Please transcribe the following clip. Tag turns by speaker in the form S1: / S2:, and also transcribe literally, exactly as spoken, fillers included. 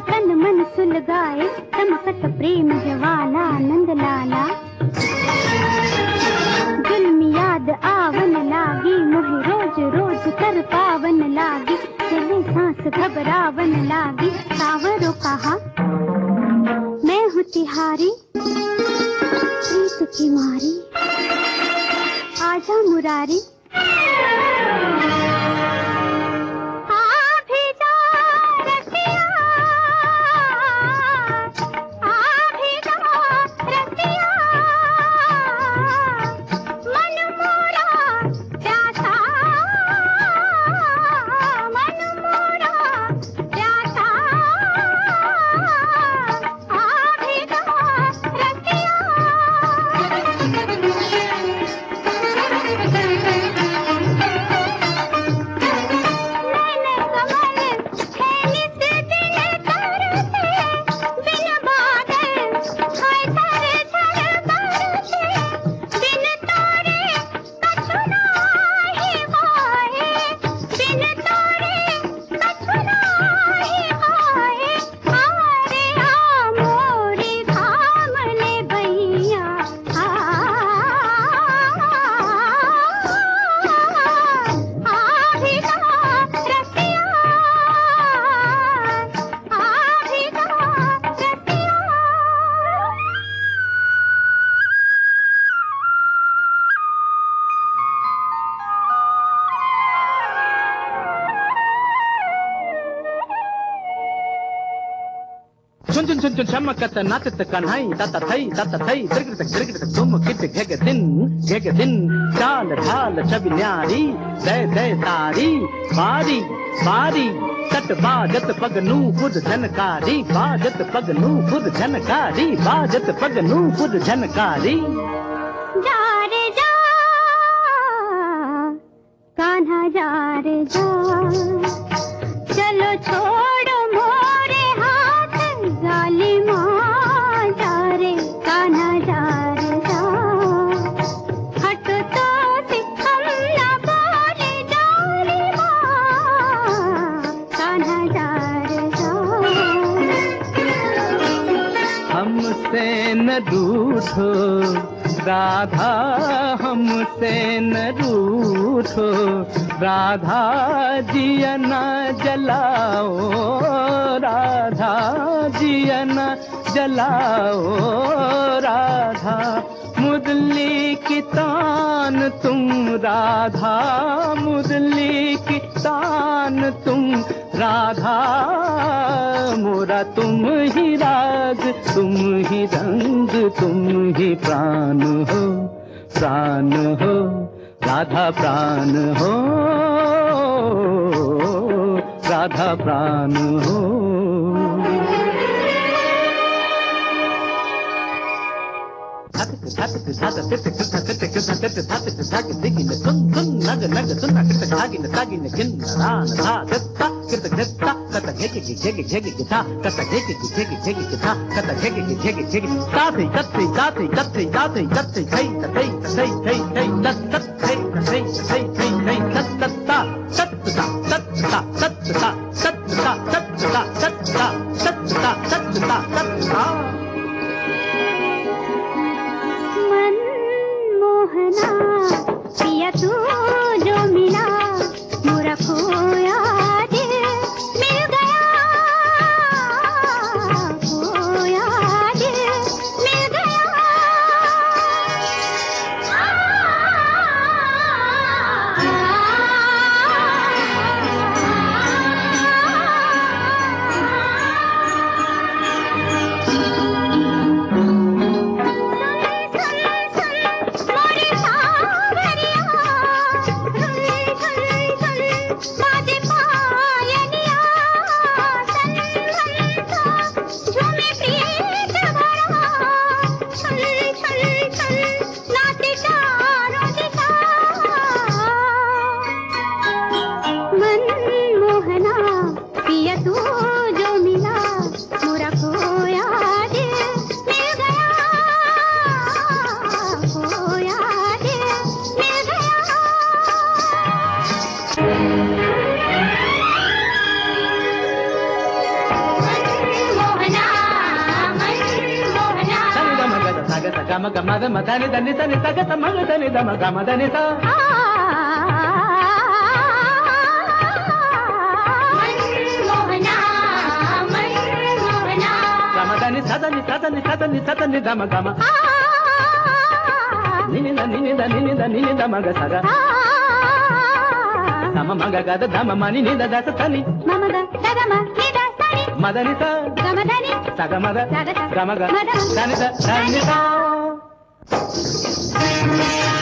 S1: तन मन सुलगाए, चमकत प्रेम ज्वाला नंद लाला। जुल्म याद आवन लागी, मोहे रोज रोज कर पावन लागी, चले सांस घबरावन लागी। सावरो कहा मैं हूँ तिहारी, प्रीत की मारी, आजा मुरारी।
S2: चुन चुन चुन चुन चमकत नाचत कन्हई, तत थई तत थई तिरगिट तिरगिट तुम कित घेग दिन घेग दिन। चाल ढाल छवि न्यारी, दय दय तारी, बारी बारी। तट बाजत पगनू खुद झनकारी, बाजत पगनू खुद झनकारी, बाजत पगनू खुद झनकारी।
S1: जा रे जा कान्हा जा रे जा, चलो छोड़ो मोरे हाथ जालिमा। जा रे कान्हा जा रे जा, हट तो सिखम ना बोले जालिमा। कान्हा जा रे जा,
S2: हमसे न रूठो राधा, हमसे न रूठो राधा, जिया न जलाओ राधा, जिया न जलाओ राधा। मुरली की तान तुम राधा, मुरली की तान तुम राधा। मोरा तुम ही राग, तुम ही रंग, तुम ही प्राण हो, प्राण हो राधा, प्राण हो राधा, प्राण हो।
S1: पिया तू जो मिला, मोरा खोया दिल मिल गया, खोया दिल मिल गया। सुन सुन सुन मोरे सावरिया,
S2: గమ గమ దమ దని దని దని సగ సమగ దని దమ గమ దని స గమ దని సదని సదని సదని సదని దమ గమ నినిద నినిద నినిద నినిద మగ సగ సమ మగ గద దమ మని నిద దస తని
S1: మమగ సగమ నిద సని
S2: మదని స
S1: గమదని
S2: సగ మద
S1: సగ
S2: గమగ
S1: మద
S2: దని ద దని స